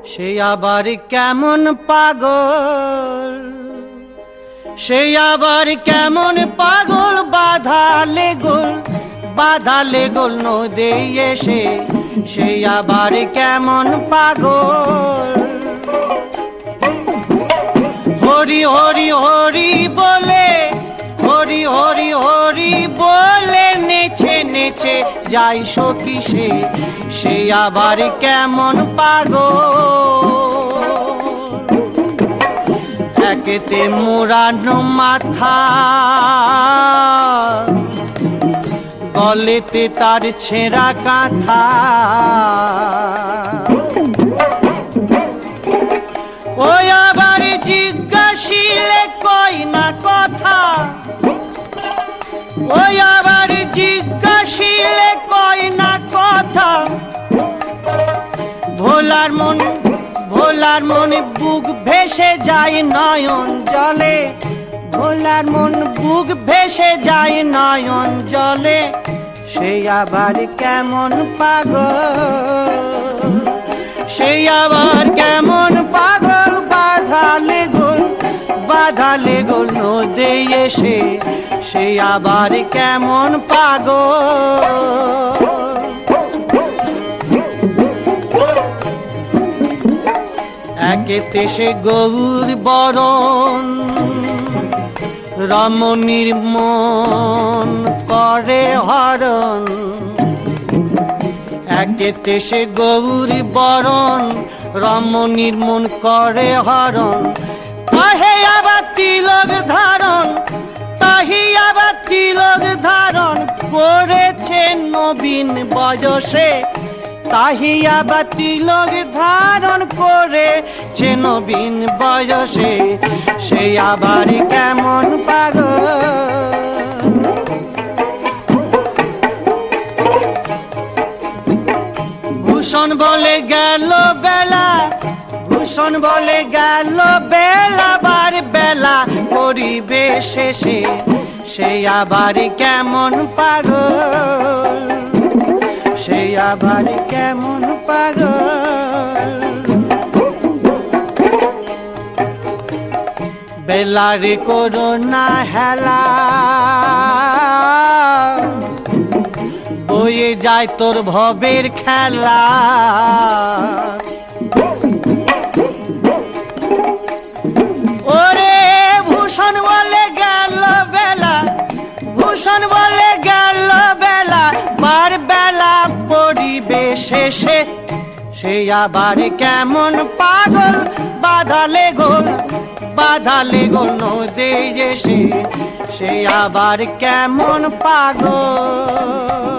সে আবার কেমন পাগল, সে আবার কেমন পাগল, বাঁধালে গোল নদে এসে, সে আবার কেমন পাগল। হরি হরি হরি বলে, হরি হরি হরি বলে নেচে নেচে যাই সখী সে, সে আবার কেমন পাগল। একেতে মুড়ানো মাথা, গলেতে তার ছেঁড়া কাঁথা, ওই আবার জিজ্ঞাসিলে কই না কথা, ওই আবার জিজ্ঞাসিলে কই না কথা। ভোলার মন বুক ভেসে যায় নয়ন জলে, ভোলার মন বুক ভেসে যায় নয়ন জলে, সে আবার কেমন পাগল, সে আবার কেমন পাগল। বাঁধালে গোল নদে এসে, সে আবার কেমন পাগল। একেতে সে গৌর বরণ, রমণীর মন করে হরণ। একেতে সে গৌর বরণ, রমণীর মন করে হরণ। তাহে আবার তিলক ধারণ, তাহি আবার তিলক ধারণ করেছে নবীন বয়সে, তাহি আবার তিলক ধারণ করেছে নবীন বয়সে, সে আবার কেমন পাগল। ভূষণ বলে গেল বেলা, ভূষণ বলে গেল বেলা, বার বেলা করিবে শেষে, সে আবার কেমন পাগল, সে আবার কেমন পাগল। বেলার করোনা হেলা, বয়ে যায় তোর ভবের খেলা। ওরে ভূষণ বলে গেল বেলা, ভূষণ বলে গেল বেলা, বার বেলা পড়িবে শেষে, সে আবার কেমন পাগল। বাঁধালে গোল নদে এসে, সে আবার কেমন পাগল।